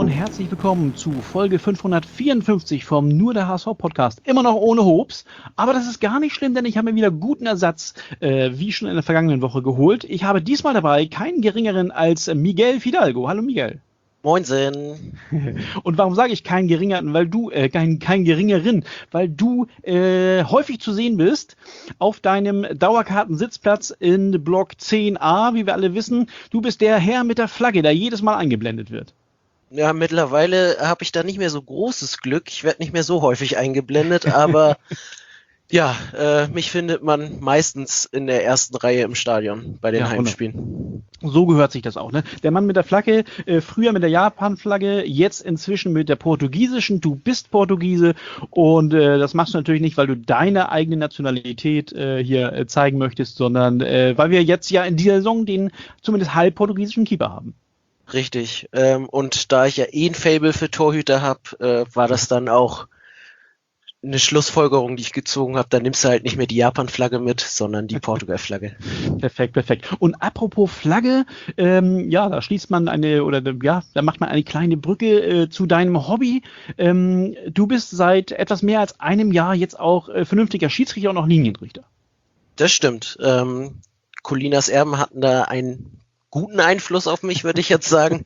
und herzlich willkommen zu Folge 554 vom Nur der HSV Podcast. Immer noch ohne Hobbs, aber das ist gar nicht schlimm, denn ich habe mir wieder guten Ersatz, wie schon in der vergangenen Woche, geholt. Ich habe diesmal dabei keinen geringeren als Miguel Fidalgo. Hallo Miguel. Moinsen. Und warum sage ich keinen geringeren? Weil du, keinen geringeren, weil du häufig zu sehen bist auf deinem Dauerkartensitzplatz in Block 10a, wie wir alle wissen. Du bist der Herr mit der Flagge, der jedes Mal eingeblendet wird. Ja, mittlerweile habe ich da nicht mehr so großes Glück. Ich werde nicht mehr so häufig eingeblendet, aber ja, mich findet man meistens in der ersten Reihe im Stadion bei den Heimspielen. So gehört sich das auch, ne? Der Mann mit der Flagge, früher mit der Japan-Flagge, jetzt inzwischen mit der portugiesischen. Du bist Portugiese und das machst du natürlich nicht, weil du deine eigene Nationalität hier zeigen möchtest, sondern weil wir jetzt ja in dieser Saison den zumindest halb portugiesischen Keeper haben. Richtig. Und da ich ja ein Faible für Torhüter habe, war das dann auch eine Schlussfolgerung, die ich gezogen habe. Da nimmst du halt nicht mehr die Japan-Flagge mit, sondern die Portugal-Flagge. Perfekt. Und apropos Flagge, da schließt man da macht man eine kleine Brücke zu deinem Hobby. Du bist seit etwas mehr als einem Jahr jetzt auch vernünftiger Schiedsrichter und auch Linienrichter. Das stimmt. Colinas Erben hatten da einen guten Einfluss auf mich, würde ich jetzt sagen.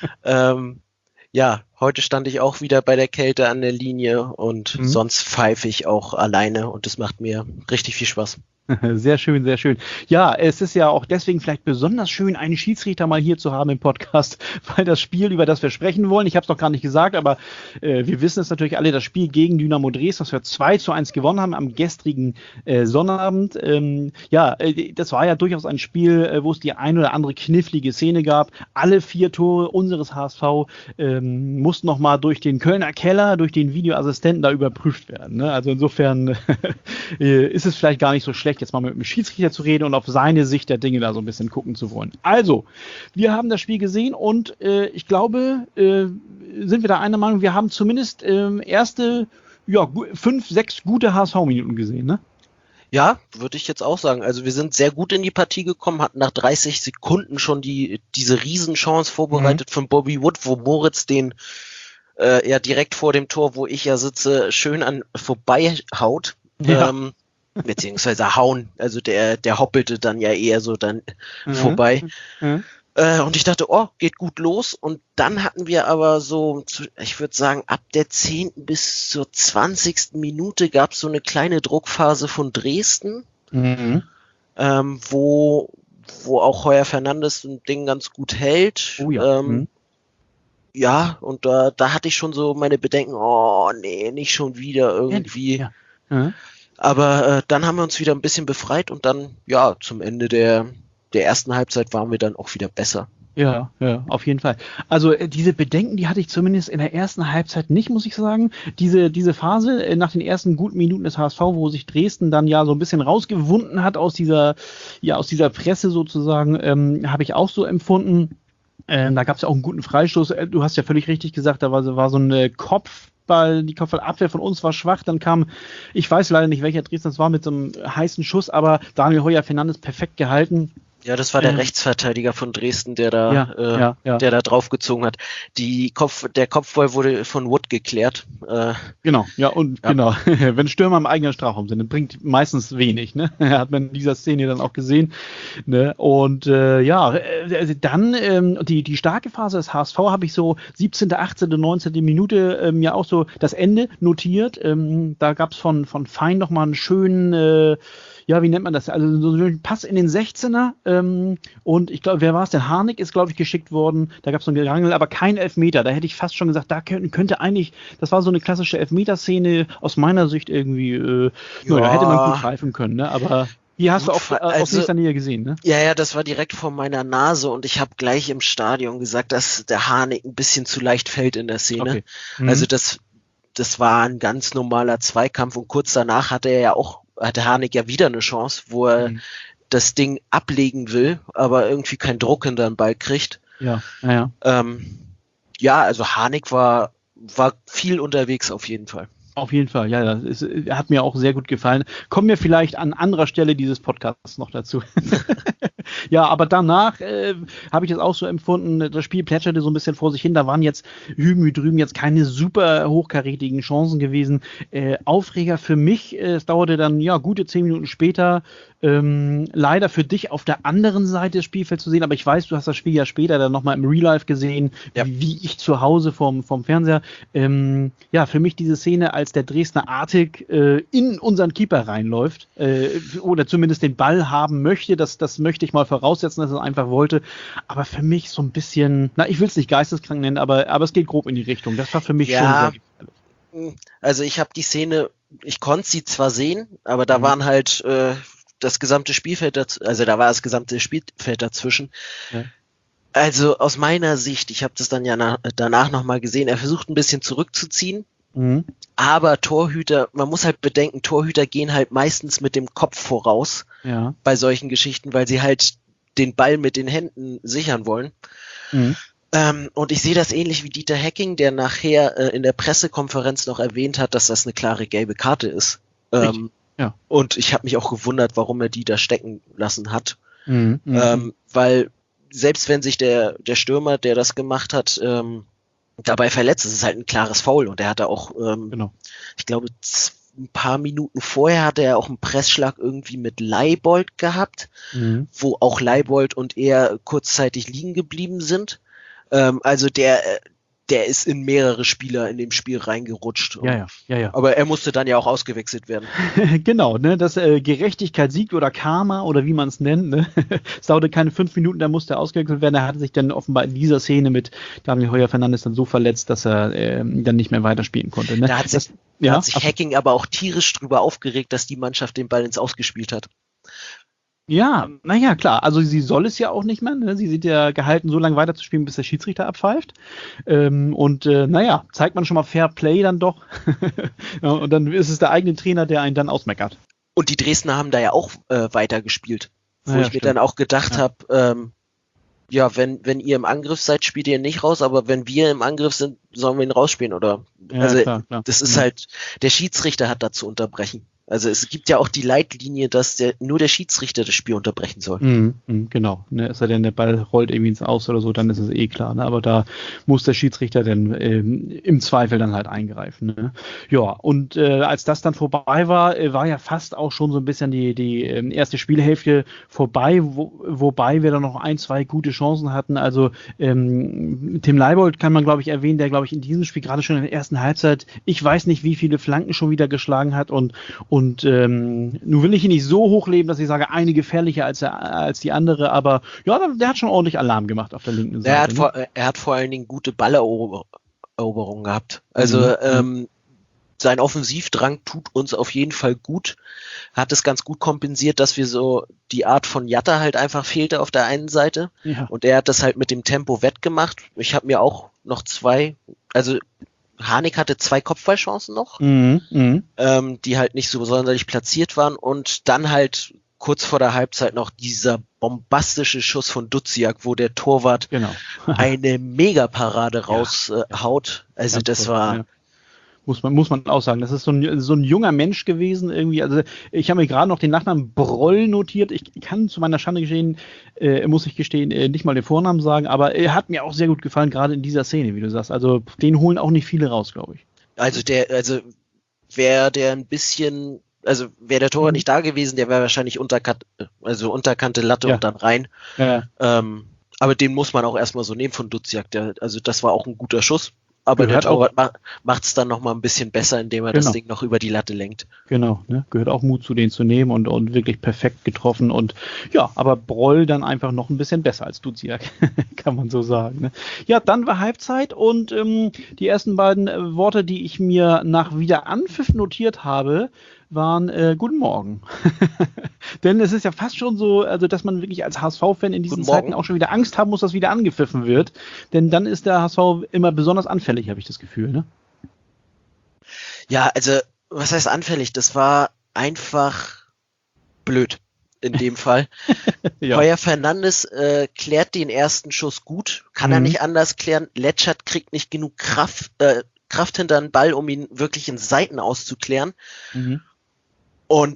Heute stand ich auch wieder bei der Kälte an der Linie und sonst pfeife ich auch alleine und das macht mir richtig viel Spaß. Sehr schön, sehr schön. Ja, es ist ja auch deswegen vielleicht besonders schön, einen Schiedsrichter mal hier zu haben im Podcast, weil das Spiel, über das wir sprechen wollen, ich habe es noch gar nicht gesagt, aber wir wissen es natürlich alle, das Spiel gegen Dynamo Dresden, das wir 2-1 gewonnen haben am gestrigen Sonnabend. Das war ja durchaus ein Spiel, wo es die ein oder andere knifflige Szene gab. Alle 4 Tore unseres HSV mussten nochmal durch den Kölner Keller, durch den Videoassistenten da überprüft werden. Ne? Also insofern ist es vielleicht gar nicht so schlecht, jetzt mal mit dem Schiedsrichter zu reden und auf seine Sicht der Dinge da so ein bisschen gucken zu wollen. Also, wir haben das Spiel gesehen und ich glaube, sind wir da einer Meinung, wir haben zumindest erste 5, 6 gute HSV-Minuten gesehen, ne? Ja, würde ich jetzt auch sagen. Also wir sind sehr gut in die Partie gekommen, hatten nach 30 Sekunden schon diese Riesenchance vorbereitet von Bobby Wood, wo Moritz den direkt vor dem Tor, wo ich ja sitze, schön an vorbei haut. Ja. Beziehungsweise hauen, also der hoppelte dann ja eher so dann vorbei. Und ich dachte, geht gut los. Und dann hatten wir aber so, ich würde sagen, ab der 10. bis zur 20. Minute gab es so eine kleine Druckphase von Dresden, wo auch Heuer Fernandes ein Ding ganz gut hält. Oh ja. Und da hatte ich schon so meine Bedenken, nicht schon wieder irgendwie. Ja. Aber dann haben wir uns wieder ein bisschen befreit und dann, zum Ende der ersten Halbzeit waren wir dann auch wieder besser. Ja, auf jeden Fall. Also diese Bedenken, die hatte ich zumindest in der ersten Halbzeit nicht, muss ich sagen. Diese Phase nach den ersten guten Minuten des HSV, wo sich Dresden dann ja so ein bisschen rausgewunden hat aus dieser Presse sozusagen, habe ich auch so empfunden. Da gab es ja auch einen guten Freistoß. Du hast ja völlig richtig gesagt, da war so ein die Kopfballabwehr von uns war schwach, dann kam, ich weiß leider nicht, welcher Dresden das war, mit so einem heißen Schuss, aber Daniel Heuer Fernandes perfekt gehalten. Ja, das war der Rechtsverteidiger von Dresden, der da draufgezogen hat. Der Kopfball wurde von Wood geklärt. Genau. Wenn Stürmer im eigenen Strafraum sind, dann bringt meistens wenig, ne? Hat man in dieser Szene dann auch gesehen. Ne? Und dann die starke Phase des HSV habe ich so 17., 18., 19. Minute auch so das Ende notiert. Da gab es von Fein nochmal einen schönen wie nennt man das? Also so ein Pass in den 16er und ich glaube, wer war es denn? Harnik ist, glaube ich, geschickt worden. Da gab es so ein Gerangel, aber kein Elfmeter. Da hätte ich fast schon gesagt, da könnte eigentlich, das war so eine klassische Elfmeterszene aus meiner Sicht irgendwie, da hätte man gut greifen können, ne? Aber hier hast du auch aus nächster Nähe gesehen, ne? Ja, das war direkt vor meiner Nase und ich habe gleich im Stadion gesagt, dass der Harnik ein bisschen zu leicht fällt in der Szene. Okay. Also das war ein ganz normaler Zweikampf und kurz danach hatte Harnik ja wieder eine Chance, wo er das Ding ablegen will, aber irgendwie keinen Druck hinter den Ball kriegt. Ja. Also Harnik war viel unterwegs auf jeden Fall. Auf jeden Fall, ja, das hat mir auch sehr gut gefallen. Kommen wir vielleicht an anderer Stelle dieses Podcasts noch dazu. Ja, aber danach habe ich das auch so empfunden, das Spiel plätscherte so ein bisschen vor sich hin, da waren jetzt hüben wie drüben jetzt keine super hochkarätigen Chancen gewesen. Aufreger für mich, es dauerte dann ja gute 10 Minuten später, leider für dich auf der anderen Seite des Spielfelds zu sehen, aber ich weiß, du hast das Spiel ja später dann nochmal im Real Life gesehen, Ja. wie ich zu Hause vom Fernseher. Ja, für mich diese Szene, als der Dresdner Artig in unseren Keeper reinläuft, oder zumindest den Ball haben möchte, das möchte ich mal voraussetzen, dass er es einfach wollte, aber für mich so ein bisschen, na, ich will es nicht geisteskrank nennen, aber es geht grob in die Richtung. Das war für mich schon sehr gefährlich. Also ich habe die Szene, ich konnte sie zwar sehen, aber da waren halt das gesamte Spielfeld, also da war das gesamte Spielfeld dazwischen. Ja. Also aus meiner Sicht, ich habe das dann ja danach nochmal gesehen, er versucht ein bisschen zurückzuziehen, aber Torhüter, man muss halt bedenken, Torhüter gehen halt meistens mit dem Kopf voraus bei solchen Geschichten, weil sie halt den Ball mit den Händen sichern wollen. Und ich sehe das ähnlich wie Dieter Hecking, der nachher in der Pressekonferenz noch erwähnt hat, dass das eine klare gelbe Karte ist. Ja. Und ich habe mich auch gewundert, warum er die da stecken lassen hat. Weil selbst wenn sich der Stürmer, der das gemacht hat, dabei verletzt, ist es halt ein klares Foul. Und er hatte auch, ich glaube, ein paar Minuten vorher hatte er auch einen Pressschlag irgendwie mit Leibold gehabt, wo auch Leibold und er kurzzeitig liegen geblieben sind. Also der ist in mehrere Spieler in dem Spiel reingerutscht. Ja. Aber er musste dann ja auch ausgewechselt werden. Genau, ne, dass Gerechtigkeit siegt oder Karma oder wie man es nennt. Ne? Es dauerte keine 5 Minuten, da musste er ausgewechselt werden. Er hatte sich dann offenbar in dieser Szene mit Daniel Heuer-Fernandes dann so verletzt, dass er dann nicht mehr weiterspielen konnte. Ne? Da hat sich Hacking aber auch tierisch drüber aufgeregt, dass die Mannschaft den Ball ins Ausgespielt hat. Ja, naja, klar. Also sie soll es ja auch nicht mehr. Ne? Sie sind ja gehalten, so lange weiterzuspielen, bis der Schiedsrichter abpfeift. Naja, zeigt man schon mal Fair Play dann doch. Ja, und dann ist es der eigene Trainer, der einen dann ausmeckert. Und die Dresdner haben da ja auch weitergespielt. Wo ich mir dann auch gedacht habe, wenn ihr im Angriff seid, spielt ihr ihn nicht raus, aber wenn wir im Angriff sind, sollen wir ihn rausspielen, oder? Ja, also klar. Das ist halt, der Schiedsrichter hat da zu unterbrechen. Also es gibt ja auch die Leitlinie, dass nur der Schiedsrichter das Spiel unterbrechen soll. Genau. Ne, es sei denn, der Ball rollt irgendwie ins Aus oder so, dann ist es eh klar. Ne? Aber da muss der Schiedsrichter dann im Zweifel dann halt eingreifen. Ne? Ja, und als das dann vorbei war, war ja fast auch schon so ein bisschen die erste Spielhälfte vorbei, wobei wir dann noch 1, 2 gute Chancen hatten. Also Tim Leibold kann man, glaube ich, erwähnen, der, glaube ich, in diesem Spiel gerade schon in der ersten Halbzeit, ich weiß nicht, wie viele Flanken schon wieder geschlagen hat und nun will ich ihn nicht so hochleben, dass ich sage, eine gefährlicher als die andere, aber ja, der hat schon ordentlich Alarm gemacht auf der linken Seite. Er hat vor allen Dingen gute Balleroberungen gehabt. Also sein Offensivdrang tut uns auf jeden Fall gut. Hat es ganz gut kompensiert, dass wir so die Art von Jatta halt einfach fehlte auf der einen Seite. Ja. Und er hat das halt mit dem Tempo wettgemacht. Ich habe mir auch noch 2, also Harnik hatte 2 Kopfballchancen noch, die halt nicht so sonderlich platziert waren, und dann halt kurz vor der Halbzeit noch dieser bombastische Schuss von Duziak, wo der Torwart eine Megaparade raushaut. Also ganz das war... Ja. Muss man auch sagen. Das ist so ein junger Mensch gewesen irgendwie. Also ich habe mir gerade noch den Nachnamen Broll notiert. Ich kann zu meiner Schande gestehen, muss ich gestehen, nicht mal den Vornamen sagen, aber er hat mir auch sehr gut gefallen, gerade in dieser Szene, wie du sagst. Also den holen auch nicht viele raus, glaube ich. Wäre der Torwart nicht da gewesen, der wäre wahrscheinlich unterkante Latte und dann rein. Ja. Aber den muss man auch erstmal so nehmen von Duziak. Das war auch ein guter Schuss. Aber der Torwart macht es dann nochmal ein bisschen besser, indem er das Ding noch über die Latte lenkt. Genau, ne? Gehört auch Mut zu, den zu nehmen und wirklich perfekt getroffen. Und ja, aber Broll dann einfach noch ein bisschen besser als Duziak, kann man so sagen. Ne? Ja, dann war Halbzeit und die ersten beiden Worte, die ich mir nach Wiederanpfiff notiert habe, waren Guten Morgen. Denn es ist ja fast schon so, also dass man wirklich als HSV-Fan in diesen Zeiten auch schon wieder Angst haben muss, dass wieder angepfiffen wird. Denn dann ist der HSV immer besonders anfällig, habe ich das Gefühl. Ne? Ja, also was heißt anfällig? Das war einfach blöd in dem Fall. Heuer-Fernandes klärt den ersten Schuss gut, kann er nicht anders klären. Letschert kriegt nicht genug Kraft hinter den Ball, um ihn wirklich in Seiten auszuklären. Und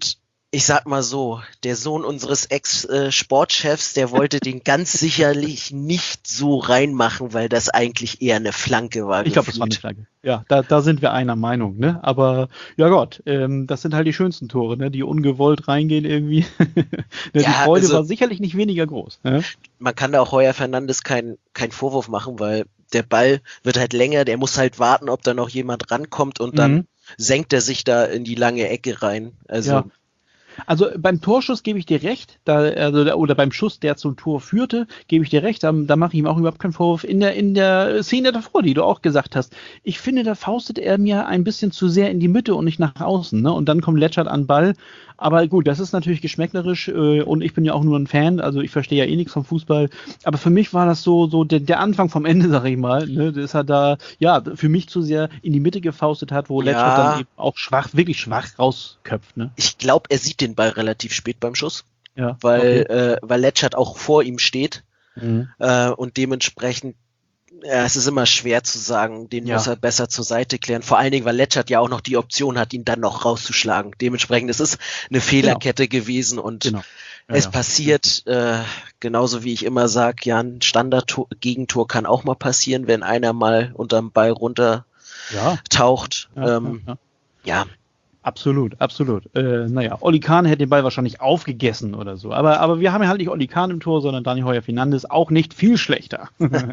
Ich sag mal so, der Sohn unseres Ex-Sportchefs, der wollte den ganz sicherlich nicht so reinmachen, weil das eigentlich eher eine Flanke war. Ich glaube, das war eine Flanke. Ja, da sind wir einer Meinung, ne? Aber ja Gott, das sind halt die schönsten Tore, ne? Die ungewollt reingehen irgendwie. Die Freude war sicherlich nicht weniger groß. Ne? Man kann da auch Heuer Fernandes keinen Vorwurf machen, weil der Ball wird halt länger, der muss halt warten, ob da noch jemand rankommt und dann senkt er sich da in die lange Ecke rein. Also beim Torschuss gebe ich dir recht, oder beim Schuss, der zum Tor führte, gebe ich dir recht, da mache ich ihm auch überhaupt keinen Vorwurf. In der Szene davor, die du auch gesagt hast, ich finde, da faustet er mir ein bisschen zu sehr in die Mitte und nicht nach außen, ne? Und dann kommt Letschert an den Ball. Aber gut, das ist natürlich geschmäcklerisch und ich bin ja auch nur ein Fan, also ich verstehe ja eh nichts vom Fußball. Aber für mich war das so der Anfang vom Ende, sag ich mal, ne? Dass er da, ja, für mich zu sehr in die Mitte gefaustet hat, wo Letschert dann eben auch wirklich schwach rausköpft, ne? Ich glaube, er sieht den Ball relativ spät beim Schuss, weil Letschert auch vor ihm steht und dementsprechend es ist immer schwer zu sagen, den muss er besser zur Seite klären. Vor allen Dingen, weil Letschert ja auch noch die Option hat, ihn dann noch rauszuschlagen. Dementsprechend ist es eine Fehlerkette gewesen und es passiert, genauso wie ich immer sage, ja, ein Standard-Gegentor kann auch mal passieren, wenn einer mal unterm Ball runter taucht. Ja. Absolut. Oli Kahn hätte den Ball wahrscheinlich aufgegessen oder so. Aber wir haben ja halt nicht Oli Kahn im Tor, sondern Dani Heuer Fernandes, auch nicht viel schlechter.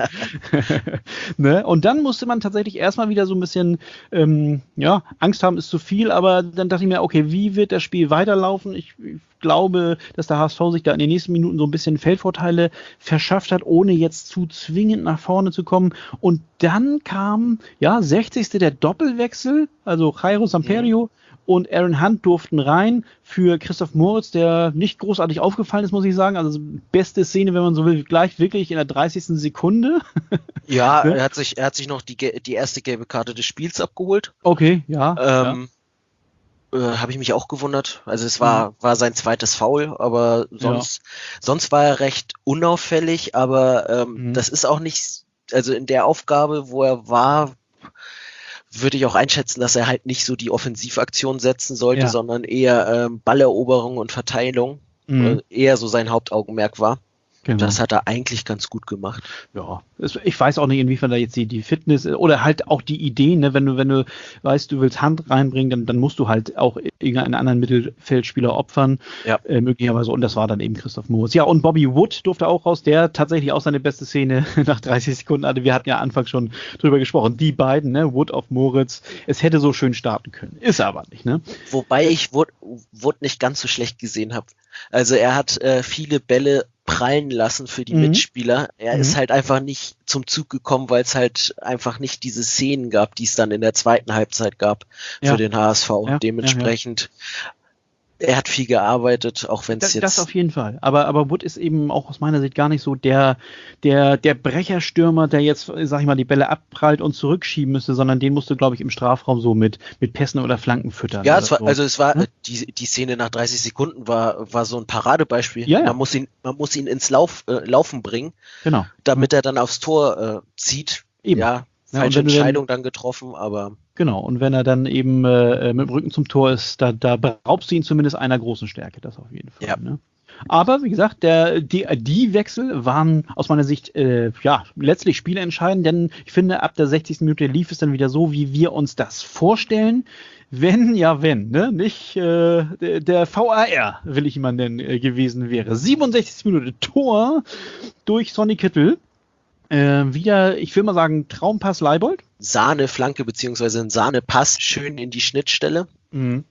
Ne? Und dann musste man tatsächlich erstmal wieder so ein bisschen, Angst haben ist zu viel, aber dann dachte ich mir, okay, wie wird das Spiel weiterlaufen? Ich glaube, dass der HSV sich da in den nächsten Minuten so ein bisschen Feldvorteile verschafft hat, ohne jetzt zu zwingend nach vorne zu kommen. Und dann kam, 60. der Doppelwechsel, also Jairo Samperio und Aaron Hunt durften rein für Christoph Moritz, der nicht großartig aufgefallen ist, muss ich sagen. Also beste Szene, wenn man so will, gleich wirklich in der 30. Sekunde. Ja, er hat sich noch die erste gelbe Karte des Spiels abgeholt. Okay, habe ich mich auch gewundert. Also es war sein zweites Foul, aber sonst war er recht unauffällig, aber das ist auch nicht, also in der Aufgabe, wo er war, würde ich auch einschätzen, dass er halt nicht so die Offensivaktion setzen sollte, sondern eher Balleroberung und Verteilung eher so sein Hauptaugenmerk war. Genau. Das hat er eigentlich ganz gut gemacht. Ja, ich weiß auch nicht, inwiefern da jetzt die Fitness oder halt auch die Idee, ne, wenn du weißt, du willst Hand reinbringen, dann musst du halt auch irgendeinen anderen Mittelfeldspieler opfern, möglicherweise, und das war dann eben Christoph Moritz. Ja, und Bobby Wood durfte auch raus, der tatsächlich auch seine beste Szene nach 30 Sekunden hatte. Wir hatten ja Anfang schon drüber gesprochen, die beiden, ne, Wood auf Moritz, es hätte so schön starten können, ist aber nicht, ne? Wobei ich Wood nicht ganz so schlecht gesehen habe. Also er hat viele Bälle prallen lassen für die Mitspieler. Er ist halt einfach nicht zum Zug gekommen, weil es halt einfach nicht diese Szenen gab, die es dann in der zweiten Halbzeit gab für den HSV. Und dementsprechend er hat viel gearbeitet, auch wenn es jetzt... Das auf jeden Fall. Aber Wood ist eben auch aus meiner Sicht gar nicht so der Brecherstürmer, der jetzt, sag ich mal, die Bälle abprallt und zurückschieben müsste, sondern den musst du, glaube ich, im Strafraum so mit Pässen oder Flanken füttern. Ja, es war die Szene nach 30 Sekunden war so ein Paradebeispiel. Ja. Man muss ihn ins Laufen bringen, damit er dann aufs Tor zieht. Eben. Ja, falsche Entscheidung dann getroffen, aber... Genau, und wenn er dann eben mit dem Rücken zum Tor ist, da beraubst du ihn zumindest einer großen Stärke, das auf jeden Fall. Ja. Ne? Aber wie gesagt, die Wechsel waren aus meiner Sicht letztlich spielentscheidend, denn ich finde, ab der 60. Minute lief es dann wieder so, wie wir uns das vorstellen. Wenn, ne? Nicht der VAR, will ich ihn mal nennen, gewesen wäre. 67. Minute Tor durch Sonny Kittel. Wieder, ich will mal sagen, Traumpass Leibold. Sahne-Flanke beziehungsweise ein Sahne-Pass schön in die Schnittstelle. Und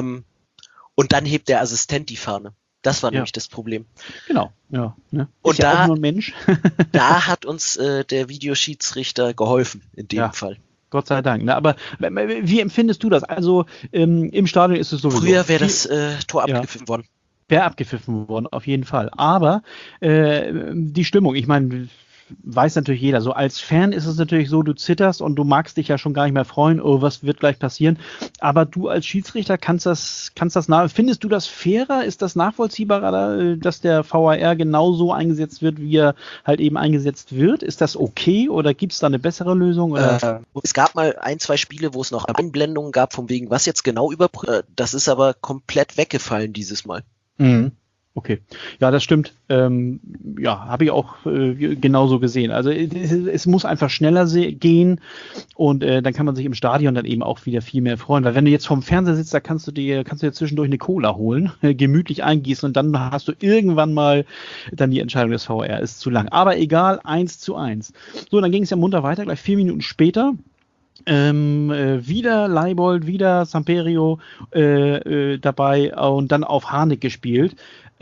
dann hebt der Assistent die Fahne. Das war nämlich das Problem. Genau, ja. Ne? Und ist da, auch nur ein Mensch. Da hat uns der Videoschiedsrichter geholfen, in dem Fall. Gott sei Dank. Ne? Aber wie empfindest du das? Also im Stadion ist es sowieso... Früher wäre das Tor abgepfiffen worden. Wäre abgepfiffen worden, auf jeden Fall. Aber die Stimmung, ich meine... weiß natürlich jeder. So als Fan ist es natürlich so, du zitterst und du magst dich ja schon gar nicht mehr freuen, oh, was wird gleich passieren. Aber du als Schiedsrichter findest du das fairer? Ist das nachvollziehbarer, dass der VAR genauso eingesetzt wird, wie er halt eben eingesetzt wird? Ist das okay oder gibt es da eine bessere Lösung? Oder? Es gab mal 1, 2 Spiele, wo es noch Einblendungen gab, von wegen, was jetzt genau das ist aber komplett weggefallen dieses Mal. Mhm. Okay, ja, das stimmt. Habe ich auch genauso gesehen. Also es muss einfach schneller gehen und dann kann man sich im Stadion dann eben auch wieder viel mehr freuen. Weil wenn du jetzt vorm Fernseher sitzt, da kannst du dir zwischendurch eine Cola holen, gemütlich eingießen und dann hast du irgendwann mal dann die Entscheidung des VAR. Ist zu lang. Aber egal, 1:1. So, dann ging es ja munter weiter, gleich 4 Minuten später. Wieder Leibold, wieder Samperio dabei und dann auf Harnik gespielt.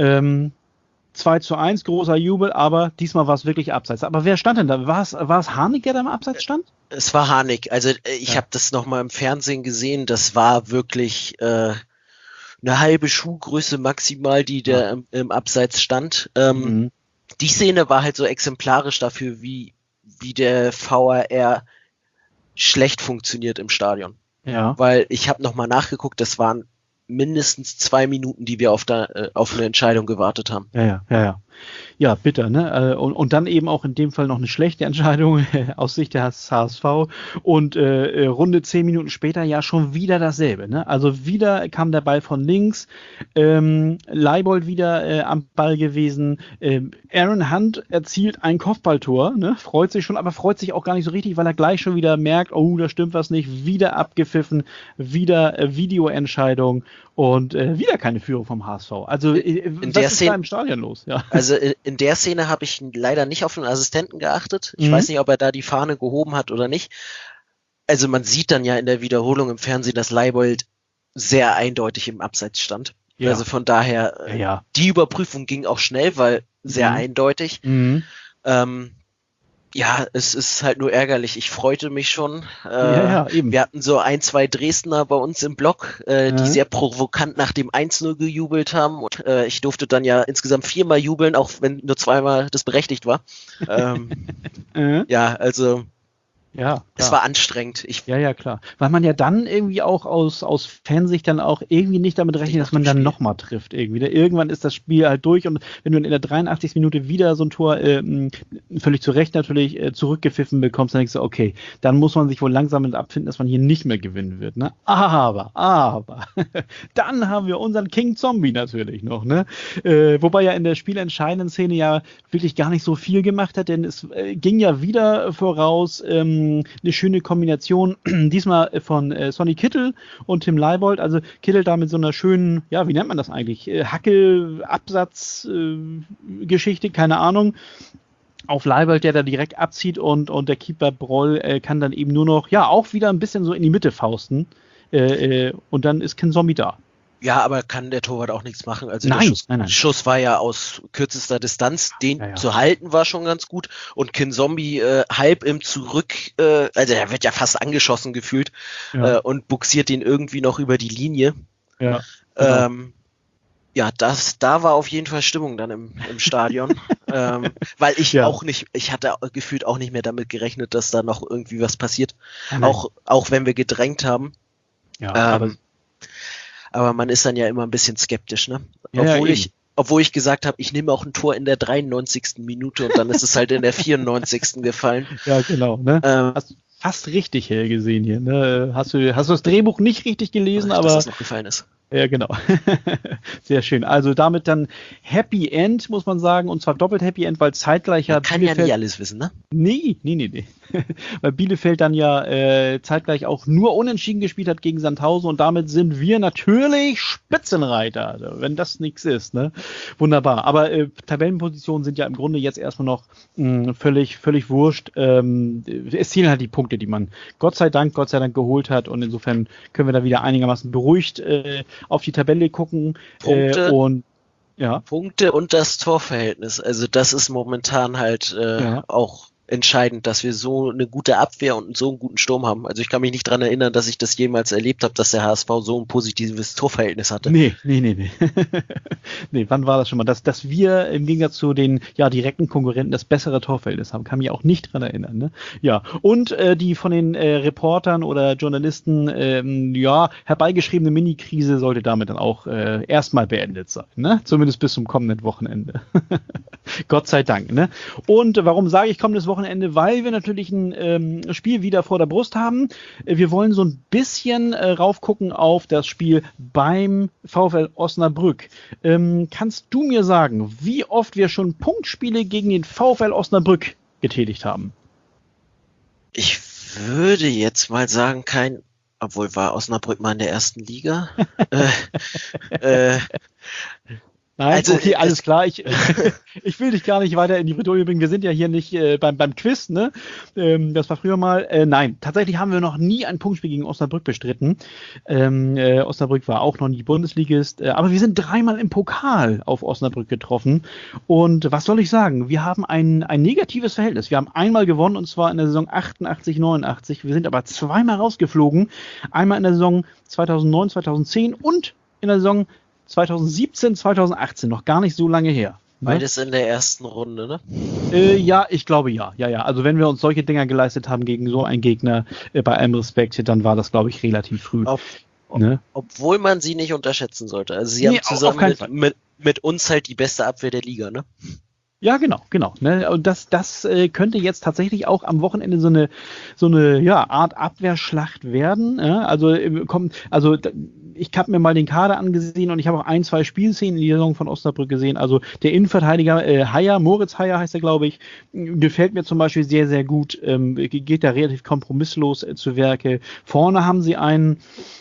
2:1, großer Jubel, aber diesmal war es wirklich abseits. Aber wer stand denn da? War es Harnik, der da im Abseits stand? Es war Harnik. Also ich habe das nochmal im Fernsehen gesehen. Das war wirklich eine halbe Schuhgröße maximal, die da im Abseits stand. Die Szene war halt so exemplarisch dafür, wie der VAR schlecht funktioniert im Stadion. Ja. Weil ich habe nochmal nachgeguckt, das waren mindestens 2 Minuten, die wir auf eine Entscheidung gewartet haben. Ja. Ja, bitter, ne? Und dann eben auch in dem Fall noch eine schlechte Entscheidung aus Sicht der HSV. Und Runde 10 Minuten später ja schon wieder dasselbe, ne? Also wieder kam der Ball von links, Leibold wieder am Ball gewesen, Aaron Hunt erzielt ein Kopfballtor, ne? Freut sich schon, aber freut sich auch gar nicht so richtig, weil er gleich schon wieder merkt, oh, da stimmt was nicht, wieder abgepfiffen, wieder Videoentscheidung und wieder keine Führung vom HSV. Also was ist da im Stadion los? Ja. Also in der Szene habe ich leider nicht auf den Assistenten geachtet. Ich weiß nicht, ob er da die Fahne gehoben hat oder nicht. Also man sieht dann ja in der Wiederholung im Fernsehen, dass Leibold sehr eindeutig im Abseits stand. Ja. Also von daher, die Überprüfung ging auch schnell, weil sehr eindeutig. Ja, es ist halt nur ärgerlich. Ich freute mich schon. Eben. Wir hatten so 1, 2 Dresdner bei uns im Blog, die sehr provokant nach dem 1:0 gejubelt haben. Und ich durfte dann ja insgesamt 4-mal jubeln, auch wenn nur 2-mal das berechtigt war. Ja, also ja, es war anstrengend. Ja, klar. Weil man ja dann irgendwie auch aus Fansicht dann auch irgendwie nicht damit rechnet, dass man dann nochmal trifft irgendwie. Irgendwann ist das Spiel halt durch und wenn du in der 83. Minute wieder so ein Tor völlig zu Recht natürlich zurückgepfiffen bekommst, dann denkst du, okay, dann muss man sich wohl langsam mit abfinden, dass man hier nicht mehr gewinnen wird. Ne? Aber dann haben wir unseren King Zombie natürlich noch. Ne? Wobei er in der spielentscheidenden Szene ja wirklich gar nicht so viel gemacht hat, denn es ging ja wieder voraus, eine schöne Kombination, diesmal von Sonny Kittel und Tim Leibold, also Kittel da mit so einer schönen, ja, wie nennt man das eigentlich, Hacke-Absatz-Geschichte, keine Ahnung, auf Leibold, der da direkt abzieht und der Keeper Broll kann dann eben nur noch, ja, auch wieder ein bisschen so in die Mitte fausten und dann ist Ken Zombie da. Ja, aber kann der Torwart auch nichts machen. Also nein. Der Schuss war ja aus kürzester Distanz. Den zu halten war schon ganz gut. Und Ken Zombie halb im Zurück, also er wird ja fast angeschossen gefühlt und buxiert den irgendwie noch über die Linie. Ja, genau. Da war auf jeden Fall Stimmung dann im Stadion. Weil ich ich hatte gefühlt auch nicht mehr damit gerechnet, dass da noch irgendwie was passiert. Auch wenn wir gedrängt haben. Ja, aber man ist dann ja immer ein bisschen skeptisch, ne? Ja, Obwohl ich gesagt habe, ich nehme auch ein Tor in der 93. Minute und dann ist es halt in der 94. gefallen. Ja, genau. Ne? Hast fast richtig gesehen hier. Ne? Hast du das Drehbuch nicht richtig gelesen, aber dass das noch gefallen ist. Ja, genau. Sehr schön. Also damit dann Happy End, muss man sagen, und zwar doppelt Happy End, weil zeitgleich man kann Bielefeld, ja nicht alles wissen, ne? Nee. Weil Bielefeld dann ja zeitgleich auch nur unentschieden gespielt hat gegen Sandhausen und damit sind wir natürlich Spitzenreiter, also, wenn das nichts ist, ne? Wunderbar. Aber Tabellenpositionen sind ja im Grunde jetzt erstmal noch völlig wurscht. Es zählen halt die Punkte, die man Gott sei Dank geholt hat und insofern können wir da wieder einigermaßen beruhigt auf die Tabelle gucken. Punkte und das Torverhältnis. Also das ist momentan halt auch entscheidend, dass wir so eine gute Abwehr und so einen guten Sturm haben. Also ich kann mich nicht dran erinnern, dass ich das jemals erlebt habe, dass der HSV so ein positives Torverhältnis hatte. Nee. Nee, wann war das schon mal? Dass wir im Gegensatz zu den direkten Konkurrenten das bessere Torverhältnis haben, kann mich auch nicht dran erinnern. Ne? Ja, und die von den Reportern oder Journalisten herbeigeschriebene Mini-Krise sollte damit dann auch erstmal beendet sein. Ne? Zumindest bis zum kommenden Wochenende. Gott sei Dank. Ne? Und warum sage ich kommendes Wochenende? Weil wir natürlich ein Spiel wieder vor der Brust haben. Wir wollen so ein bisschen raufgucken auf das Spiel beim VfL Osnabrück. Kannst du mir sagen, wie oft wir schon Punktspiele gegen den VfL Osnabrück getätigt haben? Ich würde jetzt mal sagen, obwohl war Osnabrück mal in der ersten Liga? Nein, also, okay, alles klar. Ich will dich gar nicht weiter in die Bredouille bringen. Wir sind ja hier nicht beim Quiz, ne? Das war früher mal. Nein, tatsächlich haben wir noch nie ein Punktspiel gegen Osnabrück bestritten. Osnabrück war auch noch nie Bundesligist. Aber wir sind 3-mal im Pokal auf Osnabrück getroffen. Und was soll ich sagen? Wir haben ein negatives Verhältnis. Wir haben einmal gewonnen, und zwar in der Saison 88, 89. Wir sind aber 2-mal rausgeflogen. Einmal in der Saison 2009, 2010 und in der Saison 2017, 2018, noch gar nicht so lange her. Beides in der ersten Runde, ne? Ja, ich glaube ja. Also wenn wir uns solche Dinger geleistet haben gegen so einen Gegner, bei allem Respekt, dann war das, glaube ich, relativ früh. Obwohl man sie nicht unterschätzen sollte. Also sie haben zusammen mit uns halt die beste Abwehr der Liga, ne? Ja, genau. Ne? Und das könnte jetzt tatsächlich auch am Wochenende so eine Art Abwehrschlacht werden. Also ich habe mir mal den Kader angesehen und ich habe auch 1-2 Spielszenen in der Saison von Osnabrück gesehen. Also der Innenverteidiger Moritz Heyer heißt er, glaube ich, gefällt mir zum Beispiel sehr, sehr gut. Geht da relativ kompromisslos zu Werke. Vorne haben sie einen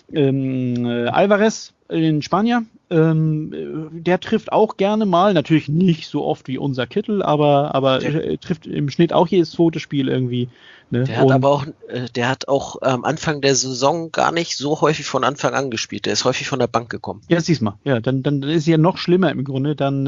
Alvarez, den Spanier. Der trifft auch gerne mal, natürlich nicht so oft wie unser Kittel, aber trifft im Schnitt auch jedes zweite Spiel irgendwie. Ne? Der hat auch am Anfang der Saison gar nicht so häufig von Anfang an gespielt. Der ist häufig von der Bank gekommen. Ja, siehst mal. Ja, dann ist ja noch schlimmer im Grunde. Dann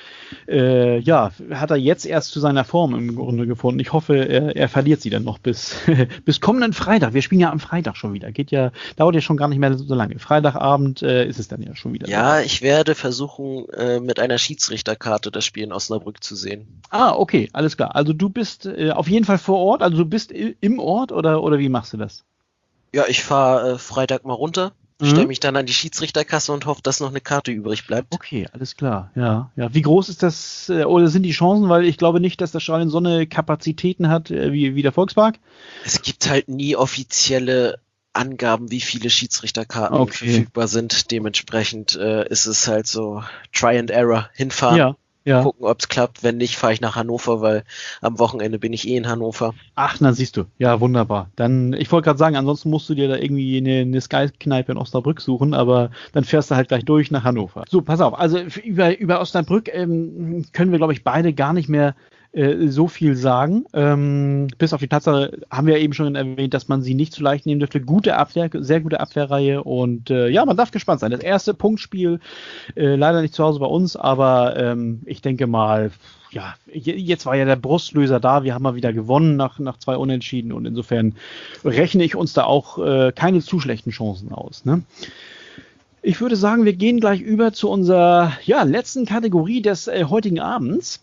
hat er jetzt erst zu seiner Form im Grunde gefunden. Ich hoffe, er verliert sie dann noch bis kommenden Freitag. Wir spielen ja am Freitag schon wieder. Dauert ja schon gar nicht mehr so lange. Freitagabend ist es dann ja schon wieder. Ja, ich werde versuchen, mit einer Schiedsrichterkarte das Spiel in Osnabrück zu sehen. Ah, okay, alles klar. Also du bist auf jeden Fall vor Ort. Also du bist im Ort oder wie machst du das? Ja, ich fahre Freitag mal runter, stelle mich dann an die Schiedsrichterkasse und hoffe, dass noch eine Karte übrig bleibt. Okay, alles klar. Ja. Wie groß ist das oder sind die Chancen? Weil ich glaube nicht, dass das Stadion so eine Kapazitäten hat wie der Volkspark. Es gibt halt nie offizielle Angaben, wie viele Schiedsrichterkarten verfügbar sind. Dementsprechend ist es halt so Try and Error. Hinfahren. Ja. Gucken, ob es klappt. Wenn nicht, fahre ich nach Hannover, weil am Wochenende bin ich in Hannover. Ach, na siehst du. Ja, wunderbar. Dann, ich wollte gerade sagen, ansonsten musst du dir da irgendwie eine Sky-Kneipe in Osnabrück suchen, aber dann fährst du halt gleich durch nach Hannover. So, pass auf. Also über Osnabrück können wir, glaube ich, beide gar nicht mehr so viel sagen. Bis auf die Tatsache haben wir ja eben schon erwähnt, dass man sie nicht zu leicht nehmen dürfte. Gute Abwehr, sehr gute Abwehrreihe und man darf gespannt sein. Das erste Punktspiel, leider nicht zu Hause bei uns, aber ich denke mal, ja, jetzt war ja der Brustlöser da. Wir haben mal wieder gewonnen nach 2 Unentschieden und insofern rechne ich uns da auch keine zu schlechten Chancen aus. Ne? Ich würde sagen, wir gehen gleich über zu unserer letzten Kategorie des heutigen Abends.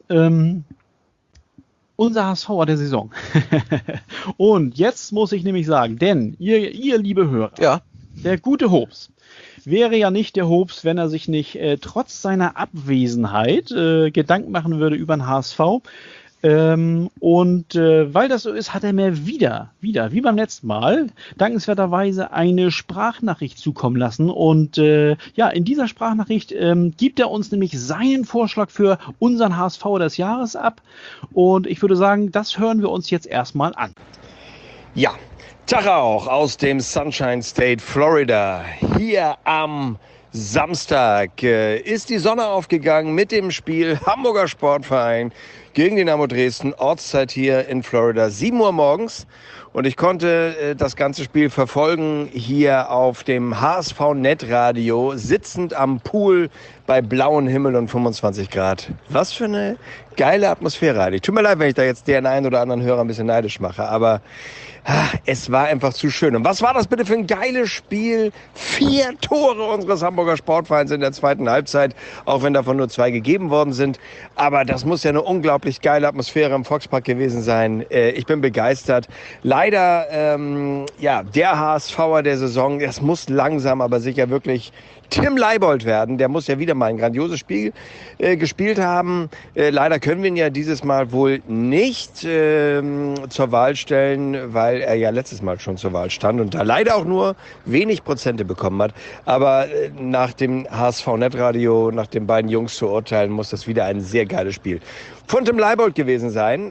Unser HSVer der Saison. Und jetzt muss ich nämlich sagen, denn ihr liebe Hörer, der gute Hobbs wäre ja nicht der Hobbs, wenn er sich nicht trotz seiner Abwesenheit Gedanken machen würde über den HSV. Weil das so ist, hat er mir wieder, wie beim letzten Mal, dankenswerterweise eine Sprachnachricht zukommen lassen. Und in dieser Sprachnachricht gibt er uns nämlich seinen Vorschlag für unseren HSV des Jahres ab. Und ich würde sagen, das hören wir uns jetzt erstmal an. Ja, Tag auch aus dem Sunshine State, Florida. Hier am Samstag ist die Sonne aufgegangen mit dem Spiel Hamburger Sportverein gegen Dynamo Dresden, Ortszeit hier in Florida, 7 Uhr morgens. Und ich konnte das ganze Spiel verfolgen hier auf dem HSV Netradio, sitzend am Pool bei blauem Himmel und 25 Grad. Was für eine geile Atmosphäre hatte ich. Tut mir leid, wenn ich da jetzt den einen oder anderen Hörer ein bisschen neidisch mache, aber es war einfach zu schön. Und was war das bitte für ein geiles Spiel? 4 Tore unseres Hamburger Sportvereins in der zweiten Halbzeit, auch wenn davon nur 2 gegeben worden sind. Aber das muss ja eine unglaublich geile Atmosphäre im Volkspark gewesen sein. Ich bin begeistert. Leider, der HSVer der Saison, das muss langsam, aber sicher wirklich Tim Leibold werden. Der muss ja wieder mal ein grandioses Spiel gespielt haben. Leider können wir ihn ja dieses Mal wohl nicht zur Wahl stellen, weil er ja letztes Mal schon zur Wahl stand und da leider auch nur wenig Prozente bekommen hat. Aber nach dem HSV-Netradio, nach den beiden Jungs zu urteilen, muss das wieder ein sehr geiles Spiel von Tim Leibold gewesen sein.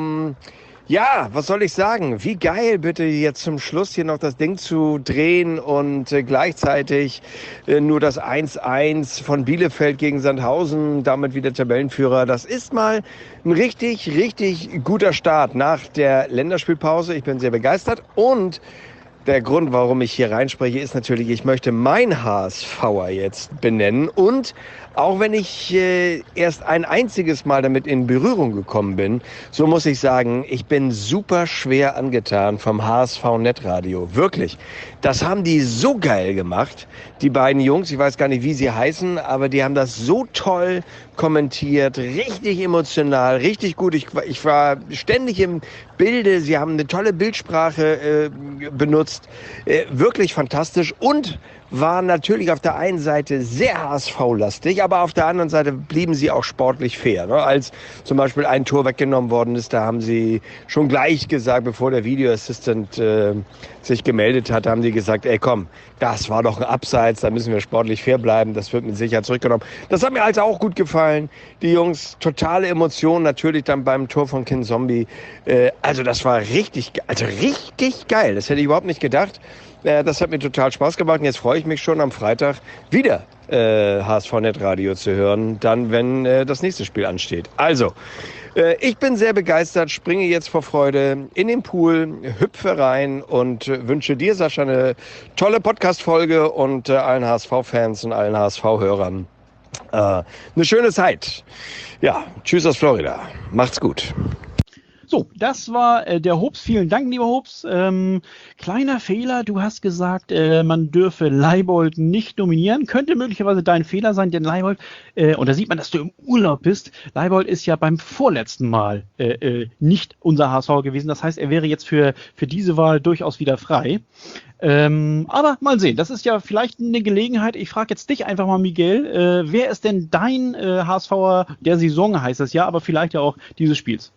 Ja, was soll ich sagen? Wie geil, bitte jetzt zum Schluss hier noch das Ding zu drehen und gleichzeitig nur das 1-1 von Bielefeld gegen Sandhausen, damit wieder Tabellenführer. Das ist mal ein richtig, richtig guter Start nach der Länderspielpause. Ich bin sehr begeistert und der Grund, warum ich hier reinspreche, ist natürlich, ich möchte mein HSVer jetzt benennen. Und auch wenn ich erst ein einziges Mal damit in Berührung gekommen bin, so muss ich sagen, ich bin super schwer angetan vom HSV-Netradio. Wirklich. Das haben die so geil gemacht, die beiden Jungs. Ich weiß gar nicht, wie sie heißen, aber die haben das so toll kommentiert. Richtig emotional, richtig gut. Ich war ständig im Bilde. Sie haben eine tolle Bildsprache benutzt. Wirklich fantastisch und waren natürlich auf der einen Seite sehr HSV-lastig, aber auf der anderen Seite blieben sie auch sportlich fair. Ne? Als zum Beispiel ein Tor weggenommen worden ist, da haben sie schon gleich gesagt, bevor der Video Assistant sich gemeldet hat, haben die gesagt, ey komm, das war doch ein Abseits, da müssen wir sportlich fair bleiben, das wird mit Sicherheit zurückgenommen. Das hat mir also auch gut gefallen. Die Jungs, totale Emotionen, natürlich dann beim Tor von Kin Zombie. Also das war richtig geil, das hätte ich überhaupt nicht gedacht. Das hat mir total Spaß gemacht und jetzt freue ich mich schon am Freitag wieder HSV-Netradio zu hören, dann wenn das nächste Spiel ansteht. Also, ich bin sehr begeistert, springe jetzt vor Freude in den Pool, hüpfe rein und wünsche dir, Sascha, eine tolle Podcast-Folge und allen HSV-Fans und allen HSV-Hörern eine schöne Zeit. Ja, tschüss aus Florida. Macht's gut. So, das war der Hobbs. Vielen Dank, lieber Hobbs. Kleiner Fehler, du hast gesagt, man dürfe Leibold nicht nominieren. Könnte möglicherweise dein Fehler sein, denn Leibold, und da sieht man, dass du im Urlaub bist, Leibold ist ja beim vorletzten Mal nicht unser HSV gewesen. Das heißt, er wäre jetzt für diese Wahl durchaus wieder frei. Aber mal sehen, das ist ja vielleicht eine Gelegenheit. Ich frage jetzt dich einfach mal, Miguel, wer ist denn dein HSVer der Saison, heißt es ja, aber vielleicht ja auch dieses Spiels?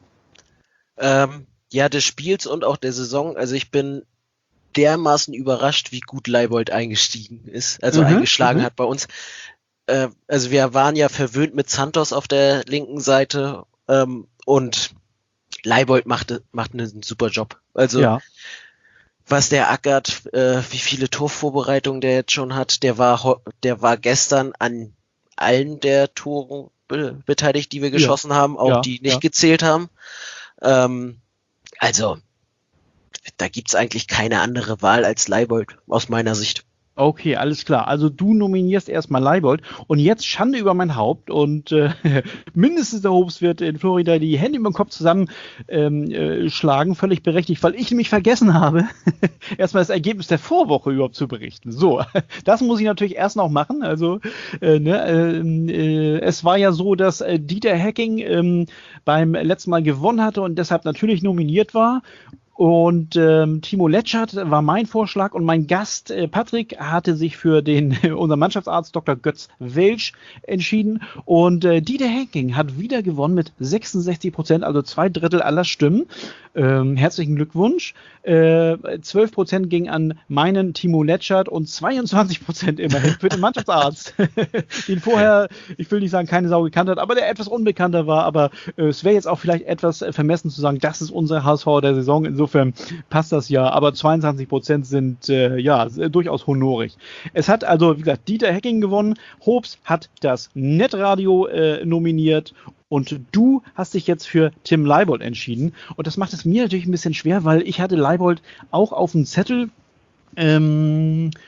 Des Spiels und auch der Saison. Also ich bin dermaßen überrascht, wie gut Leibold eingestiegen ist, also eingeschlagen hat bei uns. Also wir waren ja verwöhnt mit Santos auf der linken Seite und Leibold macht einen super Job. Also was der ackert, wie viele Torvorbereitungen der jetzt schon hat, der war gestern an allen der Toren beteiligt, die wir geschossen haben, auch die nicht gezählt haben. Also, da gibt's eigentlich keine andere Wahl als Leibold, aus meiner Sicht. Okay, alles klar. Also du nominierst erstmal Leibold und jetzt Schande über mein Haupt und mindestens der Hobbs wird in Florida die Hände über den Kopf zusammenschlagen, völlig berechtigt, weil ich nämlich vergessen habe, erstmal das Ergebnis der Vorwoche überhaupt zu berichten. So, das muss ich natürlich erst noch machen. Also es war ja so, dass Dieter Hecking beim letzten Mal gewonnen hatte und deshalb natürlich nominiert war. Und Timo Letschert war mein Vorschlag und mein Gast Patrick hatte sich für unseren Mannschaftsarzt Dr. Götz Welsch entschieden. Und Dieter Hecking hat wieder gewonnen mit 66%, also 2/3 aller Stimmen. Herzlichen Glückwunsch. 12% ging an meinen Timo Letschert und 22% immerhin für den Mannschaftsarzt, den vorher, ich will nicht sagen, keine Sau gekannt hat, aber der etwas unbekannter war. Aber es wäre jetzt auch vielleicht etwas vermessen zu sagen, das ist unser HSV der Saison. Insofern passt das ja. Aber 22% sind durchaus honorig. Es hat also, wie gesagt, Dieter Hecking gewonnen. Hobbs hat das Netradio nominiert. Und du hast dich jetzt für Tim Leibold entschieden. Und das macht es mir natürlich ein bisschen schwer, weil ich hatte Leibold auch auf dem Zettel.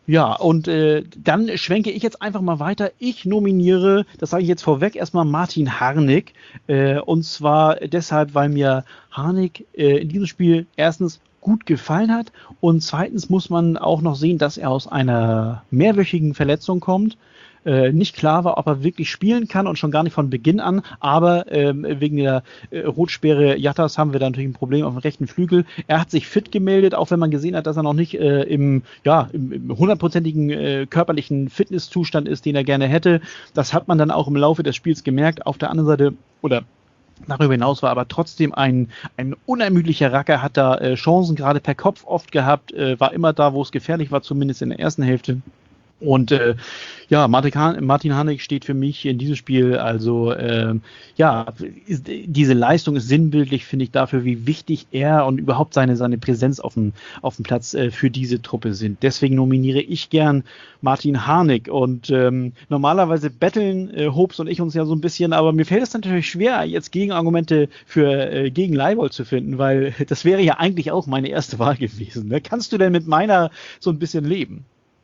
Ja, und dann schwenke ich jetzt einfach mal weiter. Ich nominiere, das sage ich jetzt vorweg, erstmal Martin Harnik. Und zwar deshalb, weil mir Harnik in diesem Spiel erstens gut gefallen hat und zweitens muss man auch noch sehen, dass er aus einer mehrwöchigen Verletzung kommt. Nicht klar war, ob er wirklich spielen kann und schon gar nicht von Beginn an, aber wegen der Rotsperre Jattas haben wir da natürlich ein Problem auf dem rechten Flügel. Er hat sich fit gemeldet, auch wenn man gesehen hat, dass er noch nicht im 100%igen körperlichen Fitnesszustand ist, den er gerne hätte. Das hat man dann auch im Laufe des Spiels gemerkt. Auf der anderen Seite, oder darüber hinaus war aber trotzdem ein unermüdlicher Racker, hat da Chancen gerade per Kopf oft gehabt, war immer da, wo es gefährlich war, zumindest in der ersten Hälfte. Und Martin Harnik steht für mich in diesem Spiel, also diese Leistung ist sinnbildlich, finde ich, dafür, wie wichtig er und überhaupt seine Präsenz auf dem Platz für diese Truppe sind. Deswegen nominiere ich gern Martin Harnik und normalerweise betteln Hobbs und ich uns ja so ein bisschen, aber mir fällt es natürlich schwer, jetzt Gegenargumente gegen Leibold zu finden, weil das wäre ja eigentlich auch meine erste Wahl gewesen. Ne? Kannst du denn mit meiner so ein bisschen leben?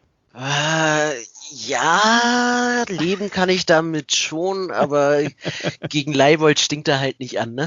Ja, leben kann ich damit schon, aber gegen Leibold stinkt er halt nicht an, ne?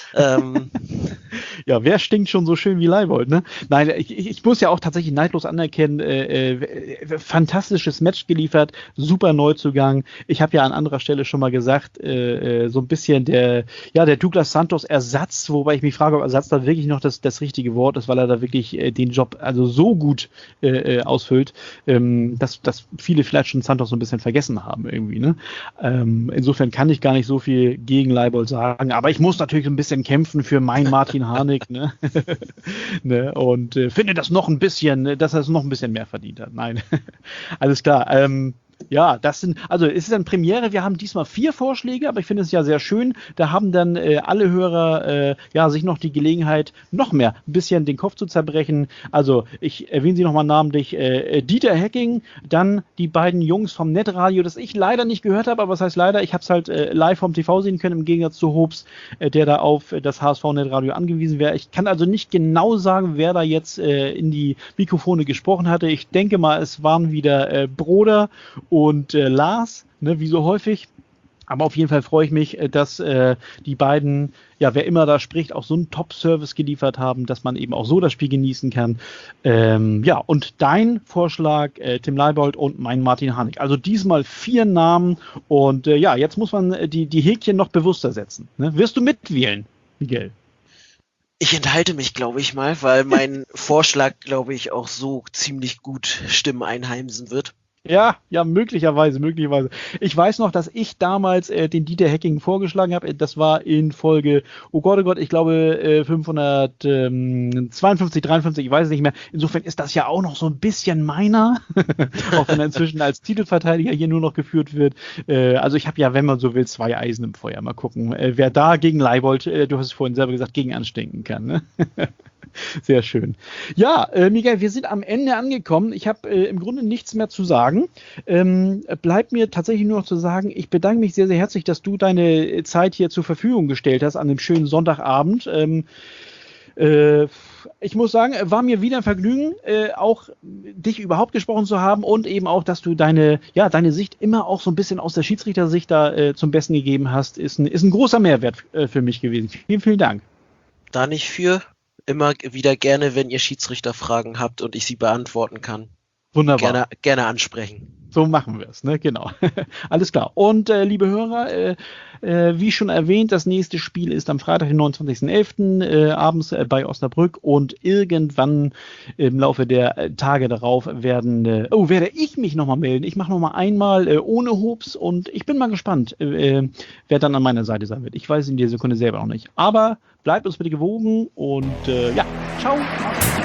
Ja, wer stinkt schon so schön wie Leibold, ne? Nein, ich muss ja auch tatsächlich neidlos anerkennen, fantastisches Match geliefert, super Neuzugang. Ich habe ja an anderer Stelle schon mal gesagt, so ein bisschen der Douglas Santos Ersatz, wobei ich mich frage, ob Ersatz da wirklich noch das richtige Wort ist, weil er da wirklich den Job also so gut ausfüllt, dass viele vielleicht schon Santos so ein bisschen vergessen haben irgendwie, ne? Insofern kann ich gar nicht so viel gegen Leibold sagen, aber ich muss natürlich ein bisschen kämpfen für meinen Martin Harnik, ne? Ne? Und finde das noch ein bisschen, dass er es noch ein bisschen mehr verdient hat. Nein, alles klar. Ja, es ist dann Premiere, wir haben diesmal 4 Vorschläge, aber ich finde es ja sehr schön, da haben dann alle Hörer sich noch die Gelegenheit, noch mehr ein bisschen den Kopf zu zerbrechen. Also ich erwähne sie nochmal namentlich, Dieter Hecking, dann die beiden Jungs vom Netradio, das ich leider nicht gehört habe, aber was heißt leider, ich habe es halt live vom TV sehen können, im Gegensatz zu Hobbs, der da auf das HSV-Netradio angewiesen wäre. Ich kann also nicht genau sagen, wer da jetzt in die Mikrofone gesprochen hatte. Ich denke mal, es waren wieder Broder und Lars, ne, wie so häufig. Aber auf jeden Fall freue ich mich, dass die beiden, wer immer da spricht, auch so einen Top-Service geliefert haben, dass man eben auch so das Spiel genießen kann. Und dein Vorschlag, Tim Leibold und mein Martin Harnik. Also diesmal 4 Namen und jetzt muss man die Häkchen noch bewusster setzen. Ne? Wirst du mitwählen, Miguel? Ich enthalte mich, glaube ich mal, weil mein Vorschlag, glaube ich, auch so ziemlich gut Stimmen einheimsen wird. Ja, möglicherweise. Ich weiß noch, dass ich damals den Dieter Hecking vorgeschlagen habe. Das war in Folge, oh Gott, ich glaube 552, 53, ich weiß es nicht mehr. Insofern ist das ja auch noch so ein bisschen meiner, auch wenn er inzwischen als Titelverteidiger hier nur noch geführt wird. Also ich habe ja, wenn man so will, 2 Eisen im Feuer. Mal gucken, wer da gegen Leibold, du hast es vorhin selber gesagt, gegen anstinken kann. Ne? Sehr schön. Ja, Miguel, wir sind am Ende angekommen. Ich habe im Grunde nichts mehr zu sagen. Bleibt mir tatsächlich nur noch zu sagen, ich bedanke mich sehr, sehr herzlich, dass du deine Zeit hier zur Verfügung gestellt hast an dem schönen Sonntagabend. Ich muss sagen, war mir wieder ein Vergnügen, auch dich überhaupt gesprochen zu haben und eben auch, dass du deine Sicht immer auch so ein bisschen aus der Schiedsrichtersicht da zum Besten gegeben hast, ist ein großer Mehrwert für mich gewesen. Vielen, vielen Dank. Da nicht für. Immer wieder gerne, wenn ihr Schiedsrichterfragen habt und ich sie beantworten kann. Wunderbar. Gerne ansprechen. So machen wir es, ne? Genau. Alles klar. Und liebe Hörer, wie schon erwähnt, das nächste Spiel ist am Freitag, den 29.11. Abends bei Osnabrück und irgendwann im Laufe der Tage darauf werde ich mich nochmal melden. Ich mache nochmal einmal ohne Hobbs und ich bin mal gespannt, wer dann an meiner Seite sein wird. Ich weiß in der Sekunde selber noch nicht. Aber bleibt uns bitte gewogen und ciao.